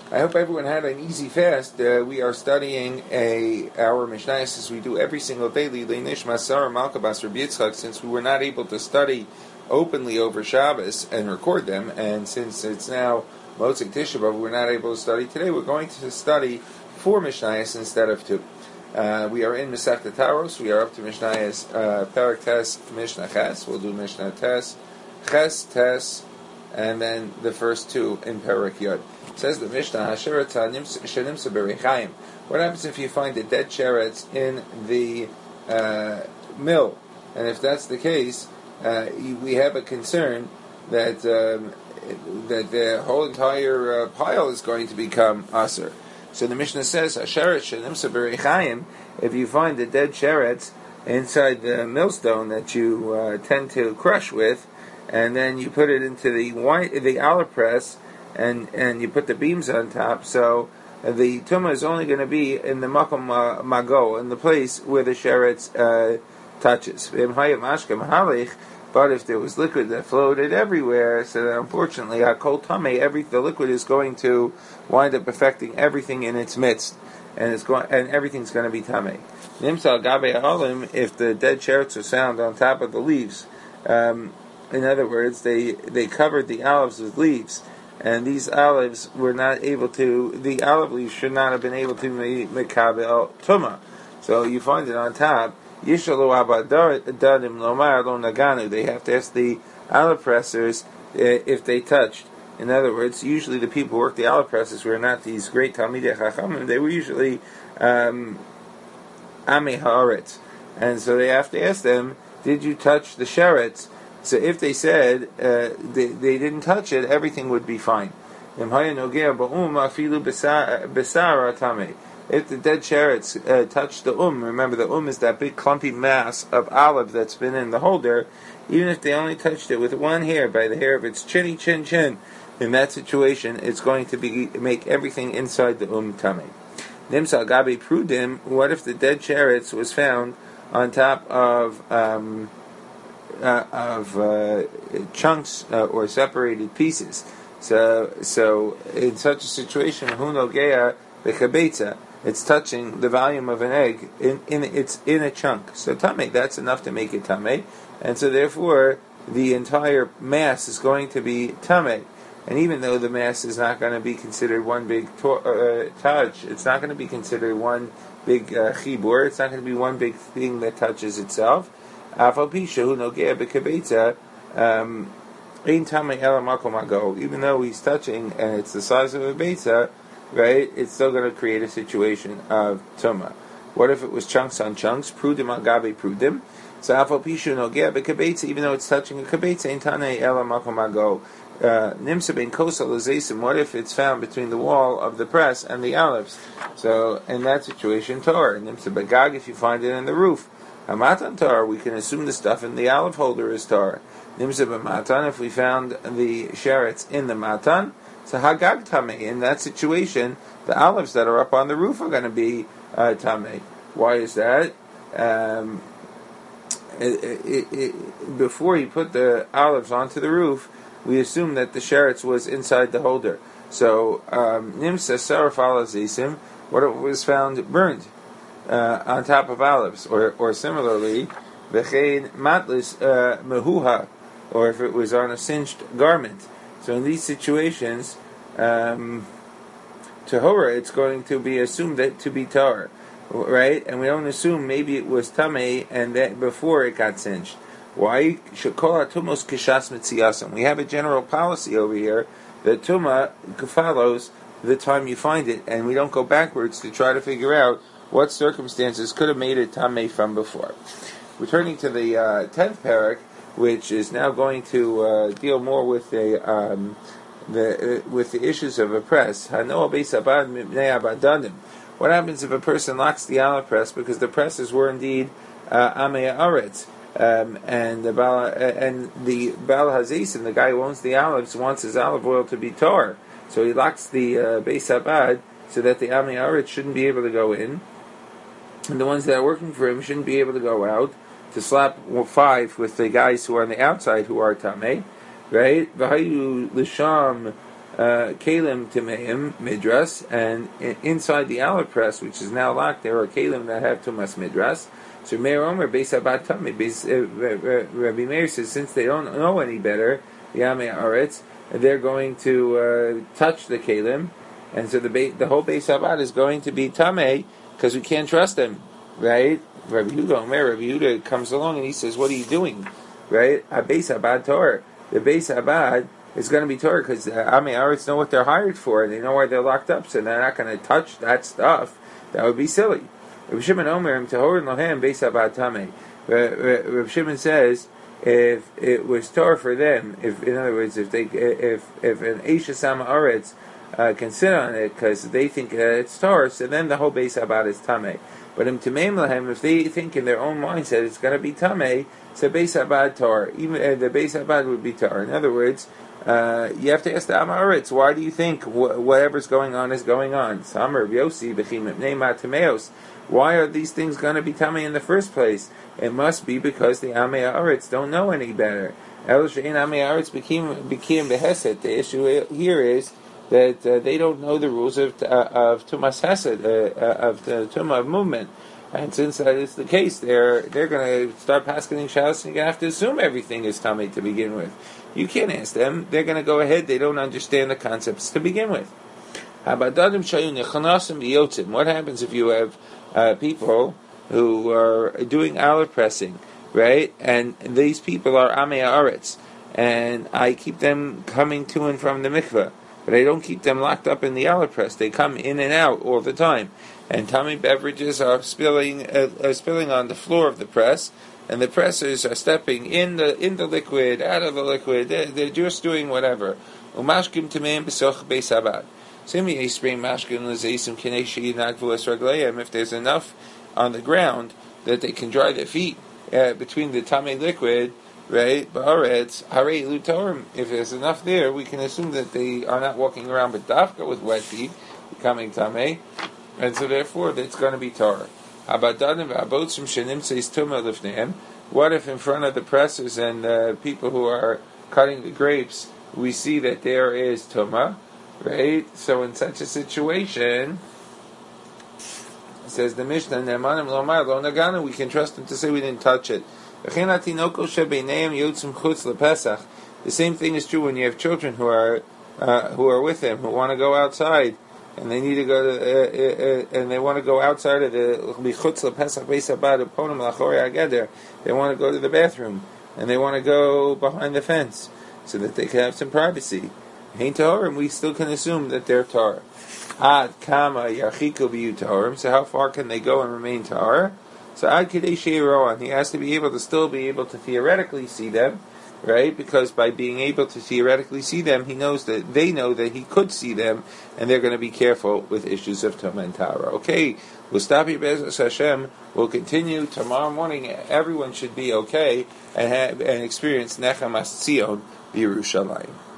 I hope everyone had an easy fast. We are studying our Mishnayos as we do every single day. Nishma Sarah Malka Bas Rabbi Yitzchak. Since we were not able to study openly over Shabbos and record them, and since it's now Motzei Tisha B'Av, we're not able to study today. We're going to study 4 Mishnayos instead of 2. We are in Masechta Taros. We are up to Mishnayos Perek Tes Mishnah Ches. We'll do Mishnah Tes, Ches Tes, and then the first 2 in Perek Yod. It says the Mishnah, what happens if you find a dead sheretz in the mill? And if that's the case, we have a concern that the whole entire pile is going to become aser. So the Mishnah says, if you find a dead sheretz inside the millstone that you tend to crush with, and then you put it into the olive press, and you put the beams on top, so the tumah is only going to be in the makom mago, in the place where the sheretz touches. But if there was liquid that floated everywhere, so that unfortunately, kol tamei, the liquid is going to wind up affecting everything in its midst, and everything's going to be tamei. Nimsa gabe ha'olim, if the dead sheretz are found on top of the leaves, in other words, they covered the olives with leaves, and these olives were not able to, the olive leaves should not have been able to mekabel tumah. So you find it on top. Yishalu abadadim lomar lo naganu. They have to ask the olive pressers if they touched. In other words, usually the people who worked the olive presses were not these great Talmidei Chachamim. They were usually Amei Haaretz, and so they have to ask them, did you touch the sheretz? So if they said they didn't touch it, everything would be fine. If the dead sheretz touched the remember the is that big clumpy mass of olive that's been in the holder, even if they only touched it with one hair, by the hair of its chin, in that situation, it's going to make everything inside the tamei. Nimsa gabi prudim, what if the dead sheretz was found on top of chunks or separated pieces? So in such a situation, hunogea bechabetza, it's touching the volume of an egg it's in a chunk. So tamei, that's enough to make it tamei, and so therefore the entire mass is going to be tamei. And even though the mass is not going to be considered one big touch, it's not going to be considered one big chibur. It's not going to be one big thing that touches itself. Even though he's touching and it's the size of a beitza, right? It's still going to create a situation of tumah. What if it was chunks on chunks? Prudim agabe prudim. So afal pishu nogea bekabetza, even though it's touching a kabetza, in tanei ela makom ago. Nimsa ben kosal lazeisim. What if it's found between the wall of the press and the olives? So in that situation, tor. Nimsa begag, if you find it in the roof. Hamatan tar, we can assume the stuff in the olive holder is tar. Nimsa b'matan, if we found the sheretz in the matan, so hagag tamei. In that situation, the olives that are up on the roof are going to be tamei. Why is that? Before he put the olives onto the roof, we assume that the sheretz was inside the holder. So nimsa saraf alazisim, what it was found burned on top of olives, or similarly, v'chein matlis mehuha, or if it was on a singed garment. So in these situations, tahora, it's going to be assumed that to be tar, right? And we don't assume maybe it was tamei and that before it got singed. Why? Shekola tumos kishas mitziyasim. We have a general policy over here that tumah follows the time you find it, and we don't go backwards to try to figure out what circumstances could have made it tamei from before. Returning to the 10th parak, which is now going to deal more with the issues of a press. What happens if a person locks the olive press because the presses were indeed amei haaretz, and the Baal Hazisim, the guy who owns the olives, wants his olive oil to be tar, so he locks the Beis Habad so that the amei haaretz shouldn't be able to go in, and the ones that are working for him shouldn't be able to go out to slap 5 with the guys who are on the outside who are tamei, right? V'hayu l'sham Kalim Timeim Midras, and inside the Alapress, which is now locked, there are Kalim that have Tumas Midras. So Meir Omer Beis Abad Tami. Rabbi Meir says since they don't know any better, the Amei Aretz, they're going to touch the Kalim, and so the whole Beis Abad is going to be Tamei because we can't trust them, right? Rabbi Yehuda comes along and he says, "What are you doing?" Right? A Beis Abad Torah. The Beis Abad is going to be Torah because Amei Aretz know what they're hired for. They know why they're locked up, so they're not going to touch that stuff. That would be silly. Rav Shimon Omer Tehorin Lohem Beis Abad Tamei. Rav Shimon says if it was Torah for them, in other words, if an Eisha Sama Aretz can sit on it because they think it's Torah, so then the whole Beis Abad is Tamei. But in Tameim Lahem, if they think in their own mindset it's going to be Tamei, so Beis Abad Torah. Even the Beis Abad would be Torah. In other words, you have to ask the Amaritz, why do you think whatever's going on is going on? Samar Yosi Bechim Neima Tameos. Why are these things going to be Tamei in the first place? It must be because the Amei Aretz don't know any better. El Shein Amei Aretz became Beheset. The issue here is that they don't know the rules of Tumas Hesed, of the Tumah of movement. And since that is the case, they're going to start passing shalos, and you're going to have to assume everything is Tamei to begin with. You can't ask them. They're going to go ahead. They don't understand the concepts to begin with. What happens if you have people who are doing Aleph pressing, right? And these people are Amei Aretz, and I keep them coming to and from the mikveh, but I don't keep them locked up in the Aleph press. They come in and out all the time, and tummy beverages are spilling on the floor of the press, and the pressers are stepping in the liquid, out of the liquid. They're just doing whatever. Umashkim tameim b'soch beis abad. If there's enough on the ground that they can dry their feet between the tamei liquid, right? If there's enough there, we can assume that they are not walking around but dafka with wet feet, becoming tamei, and so therefore it's going to be Torah. What if in front of the pressers and people who are cutting the grapes, we see that there is tumah? Right? So in such a situation, says the Mishnah, we can trust them to say we didn't touch it. The same thing is true when you have children who are with them, who want to go outside, and they need to go to, and they want to go outside of the they want to go to the bathroom, and they want to go behind the fence so that they can have some privacy. We still can assume that they're Torah. Ad kama yachiku b'yu Torim. So how far can they go and remain Torah? So ad kidei sheiroan. He has to be able to still be able to theoretically see them, right? Because by being able to theoretically see them, he knows that they know that he could see them, and they're going to be careful with issues of Tumah and Tara. Okay, we'll stop here. Be'ezus Hashem. We'll continue tomorrow morning. Everyone should be okay and experience Nechamas Tzion B'Yerushalayim.